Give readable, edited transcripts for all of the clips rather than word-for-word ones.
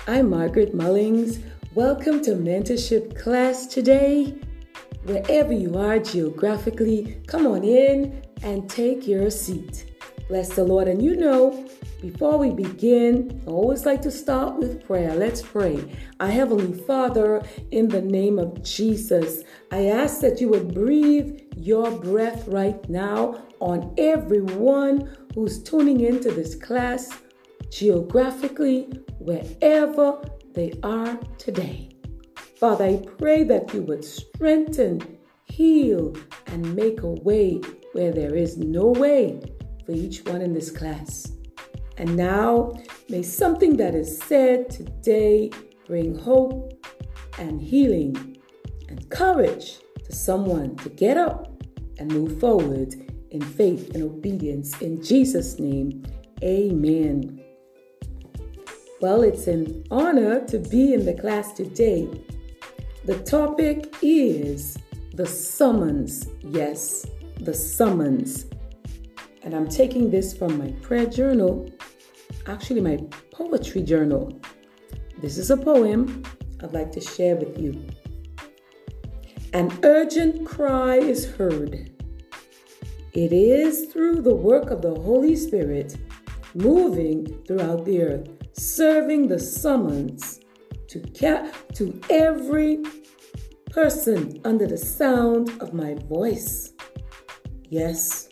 I'm Margaret Mullings. Welcome to Mentorship Class today. Wherever you are geographically, come on in and take your seat. Bless the Lord. And before we begin, I always like to start with prayer. Let's pray. Our Heavenly Father, in the name of Jesus, I ask that you would breathe your breath right now on everyone who's tuning into this class geographically, wherever they are today. Father, I pray that you would strengthen, heal, and make a way where there is no way for each one in this class. And now, may something that is said today bring hope and healing and courage to someone to get up and move forward in faith and obedience. In Jesus' name, amen. Well, it's an honor to be in the class today. The topic is the summons. Yes, the summons. And I'm taking this from my prayer journal, actually my poetry journal. This is a poem I'd like to share with you. An urgent cry is heard. It is through the work of the Holy Spirit moving throughout the earth, serving the summons to every person under the sound of my voice. Yes,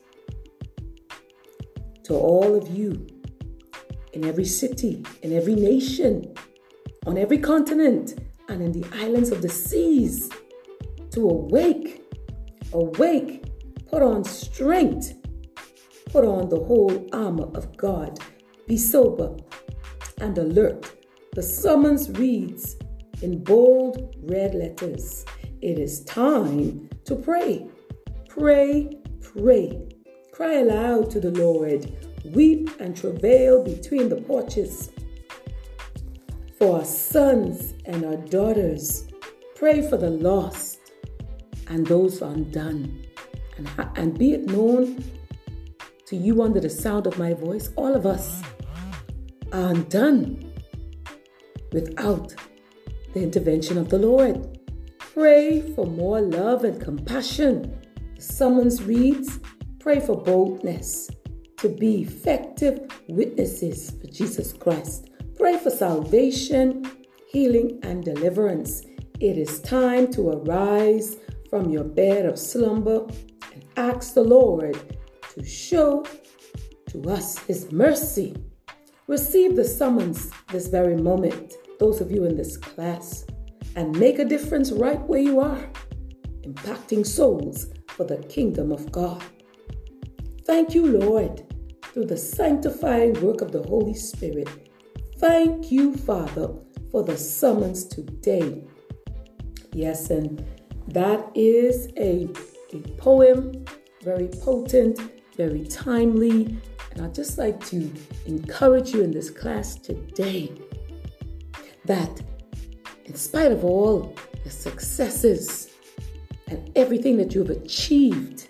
to all of you in every city, in every nation, on every continent, and in the islands of the seas, to awake, put on strength, put on the whole armor of God, be sober and alert. The summons reads in bold red letters. It is time to pray. Pray, pray. Cry aloud to the Lord. Weep and travail between the porches. For our sons and our daughters, pray for the lost and those undone. And be it known to you under the sound of my voice, all of us are undone without the intervention of the Lord. Pray for more love and compassion. The summons reads, pray for boldness to be effective witnesses for Jesus Christ. Pray for salvation, healing, and deliverance. It is time to arise from your bed of slumber and ask the Lord to show to us His mercy. Receive the summons this very moment, those of you in this class, and make a difference right where you are, impacting souls for the kingdom of God. Thank you, Lord, through the sanctifying work of the Holy Spirit. Thank you, Father, for the summons today. Yes, and that is a poem, very potent, very timely. And I'd just like to encourage you in this class today that in spite of all the successes and everything that you've achieved,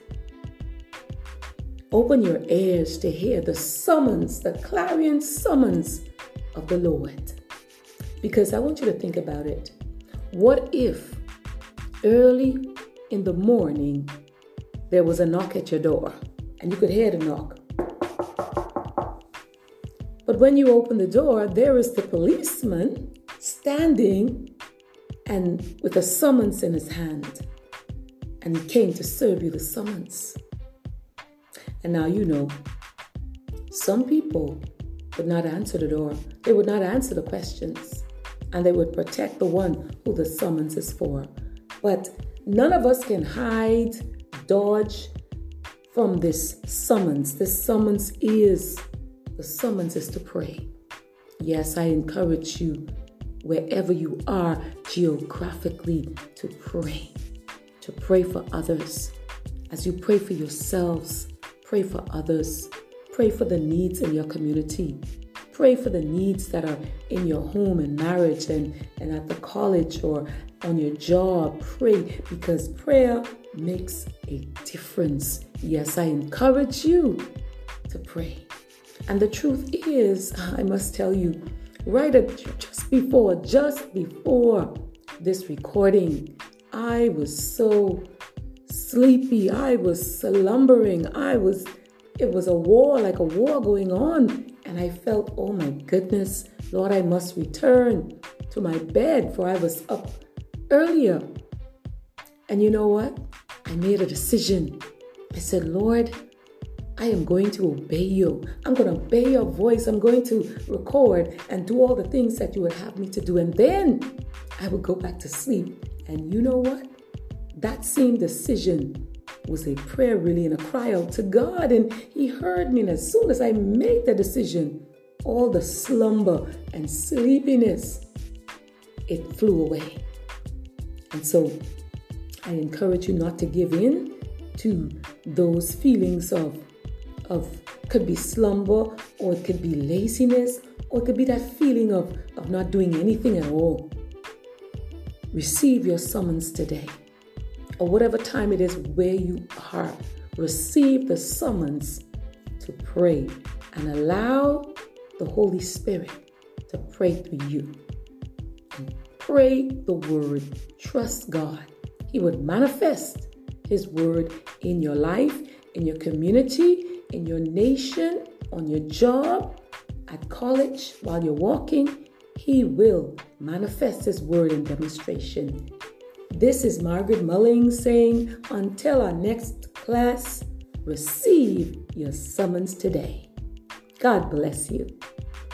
open your ears to hear the summons, the clarion summons of the Lord. Because I want you to think about it. What if early in the morning there was a knock at your door and you could hear the knock? But when you open the door, there is the policeman standing and with a summons in his hand. And he came to serve you the summons. And now some people would not answer the door. They would not answer the questions. And they would protect the one who the summons is for. But none of us can hide, dodge from this summons. The summons is to pray. Yes, I encourage you, wherever you are geographically, to pray for others. As you pray for yourselves, pray for others. Pray for the needs in your community. Pray for the needs that are in your home and marriage and at the college or on your job. Pray, because prayer makes a difference. Yes, I encourage you to pray. And the truth is, I must tell you, just before this recording, I was so sleepy. I was slumbering. It was a war going on. And I felt, oh my goodness, Lord, I must return to my bed, for I was up earlier. And you know what? I made a decision. I said, Lord, I am going to obey you. I'm going to obey your voice. I'm going to record and do all the things that you would have me to do. And then I would go back to sleep. And you know what? That same decision was a prayer really and a cry out to God. And he heard me. And as soon as I made the decision, all the slumber and sleepiness, it flew away. And so I encourage you not to give in to those feelings of could be slumber, or it could be laziness, or it could be that feeling of not doing anything at all. Receive your summons today, or whatever time it is where you are. Receive the summons to pray and allow the Holy Spirit to pray through you. And pray the word. Trust God. He would manifest his word in your life, in your community, in your nation, on your job, at college, while you're walking. He will manifest his word in demonstration. This is Margaret Mullings saying, until our next class, receive your summons today. God bless you.